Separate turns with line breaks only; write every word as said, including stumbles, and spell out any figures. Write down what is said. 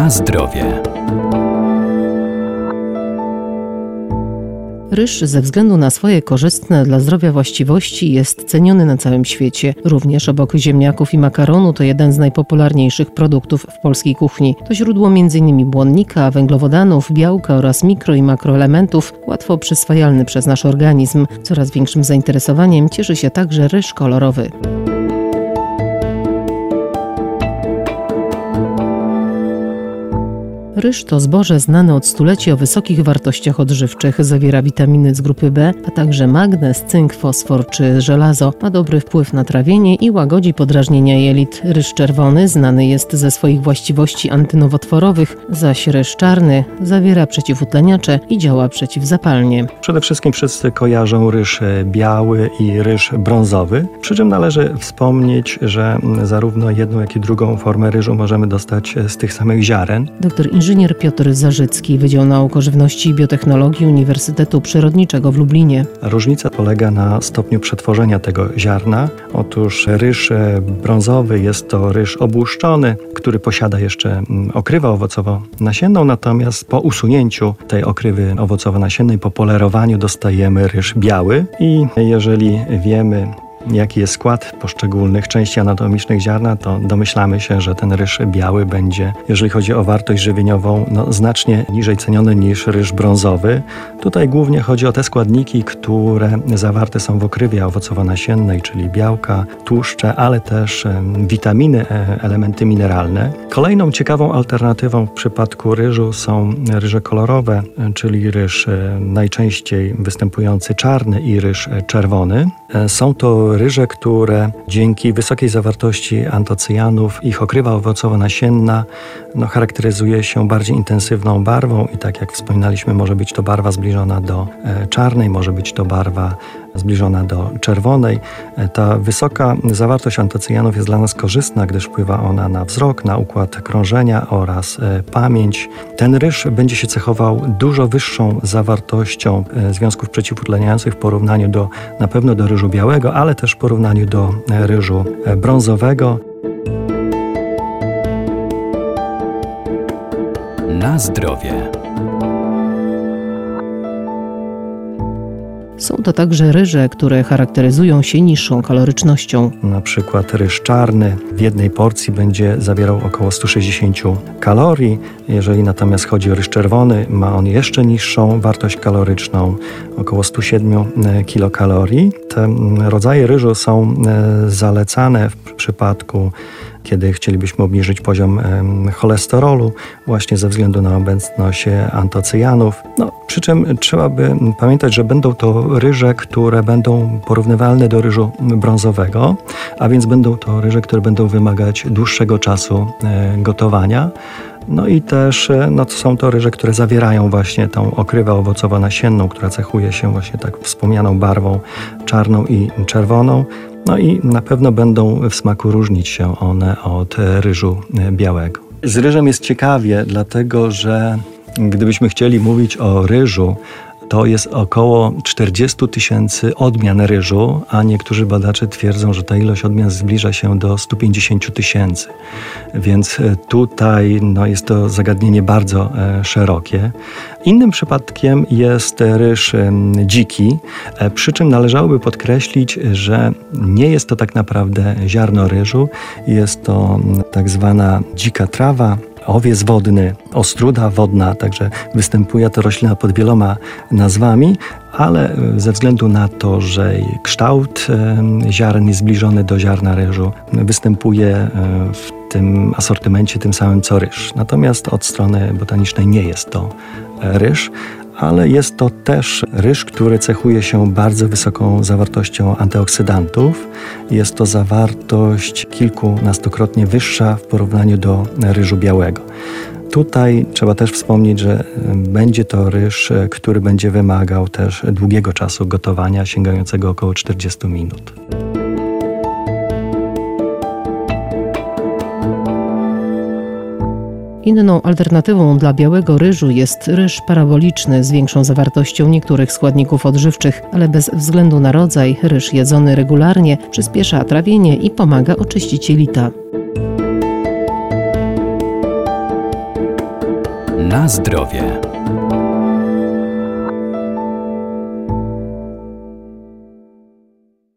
Na zdrowie.
Ryż ze względu na swoje korzystne dla zdrowia właściwości jest ceniony na całym świecie. Również obok ziemniaków i makaronu to jeden z najpopularniejszych produktów w polskiej kuchni. To źródło między innymi błonnika, węglowodanów, białka oraz mikro i makroelementów, łatwo przyswajalny przez nasz organizm. Coraz większym zainteresowaniem cieszy się także ryż kolorowy. Ryż to zboże znane od stuleci o wysokich wartościach odżywczych. Zawiera witaminy z grupy B, a także magnez, cynk, fosfor czy żelazo. Ma dobry wpływ na trawienie i łagodzi podrażnienia jelit. Ryż czerwony znany jest ze swoich właściwości antynowotworowych, zaś ryż czarny zawiera przeciwutleniacze i działa przeciwzapalnie.
Przede wszystkim wszyscy kojarzą ryż biały i ryż brązowy, przy czym należy wspomnieć, że zarówno jedną, jak i drugą formę ryżu możemy dostać z tych samych ziaren.
Doktor inżynier Piotr Zarzycki, Wydział Nauk o Żywności i Biotechnologii Uniwersytetu Przyrodniczego w Lublinie.
Różnica polega na stopniu przetworzenia tego ziarna. Otóż ryż brązowy jest to ryż obłuszczony, który posiada jeszcze okrywę owocowo-nasienną, natomiast po usunięciu tej okrywy owocowo-nasiennej, po polerowaniu dostajemy ryż biały i jeżeli wiemy, jaki jest skład poszczególnych części anatomicznych ziarna, to domyślamy się, że ten ryż biały będzie, jeżeli chodzi o wartość żywieniową, no, znacznie niżej ceniony niż ryż brązowy. Tutaj głównie chodzi o te składniki, które zawarte są w okrywie owocowo-nasiennej, czyli białka, tłuszcze, ale też witaminy, elementy mineralne. Kolejną ciekawą alternatywą w przypadku ryżu są ryże kolorowe, czyli ryż najczęściej występujący czarny i ryż czerwony. Są to ryże, które dzięki wysokiej zawartości antocyjanów, ich okrywa owocowo-nasienna no, charakteryzuje się bardziej intensywną barwą i tak jak wspominaliśmy, może być to barwa zbliżona do e, czarnej, może być to barwa zbliżona do czerwonej. E, ta wysoka zawartość antocyjanów jest dla nas korzystna, gdyż wpływa ona na wzrok, na układ krążenia oraz e, pamięć. Ten ryż będzie się cechował dużo wyższą zawartością e, związków przeciwutleniających w porównaniu do, na pewno do ryżu białego, ale też w porównaniu do e, ryżu e, brązowego.
Na zdrowie.
Są to także ryże, które charakteryzują się niższą kalorycznością.
Na przykład ryż czarny w jednej porcji będzie zawierał około sto sześćdziesiąt kalorii. Jeżeli natomiast chodzi o ryż czerwony, ma on jeszcze niższą wartość kaloryczną, około sto siedem kilokalorii. Te rodzaje ryżu są zalecane w przypadku, kiedy chcielibyśmy obniżyć poziom cholesterolu, właśnie ze względu na obecność antocyjanów. No, przy czym trzeba by pamiętać, że będą to ryże, które będą porównywalne do ryżu brązowego, a więc będą to ryże, które będą wymagać dłuższego czasu gotowania. No i też no, to są to ryże, które zawierają właśnie tą okrywę owocowo-nasienną, która cechuje się właśnie tak wspomnianą barwą czarną i czerwoną. No i na pewno będą w smaku różnić się one od ryżu białego. Z ryżem jest ciekawie, dlatego że gdybyśmy chcieli mówić o ryżu, to jest około czterdzieści tysięcy odmian ryżu, a niektórzy badacze twierdzą, że ta ilość odmian zbliża się do stu pięćdziesięciu tysięcy. Więc tutaj no, jest to zagadnienie bardzo e, szerokie. Innym przypadkiem jest ryż e, dziki, e, przy czym należałoby podkreślić, że nie jest to tak naprawdę ziarno ryżu, jest to tak zwana dzika trawa, owiec wodny, ostruda wodna, także występuje ta roślina pod wieloma nazwami, ale ze względu na to, że kształt ziaren jest zbliżony do ziarna ryżu, występuje w tym asortymencie tym samym co ryż. Natomiast od strony botanicznej nie jest to ryż, ale jest to też ryż, który cechuje się bardzo wysoką zawartością antyoksydantów. Jest to zawartość kilkunastokrotnie wyższa w porównaniu do ryżu białego. Tutaj trzeba też wspomnieć, że będzie to ryż, który będzie wymagał też długiego czasu gotowania, sięgającego około czterdziestu minut.
Inną alternatywą dla białego ryżu jest ryż paraboliczny z większą zawartością niektórych składników odżywczych, ale bez względu na rodzaj ryż jedzony regularnie przyspiesza trawienie i pomaga oczyścić jelita.
Na zdrowie.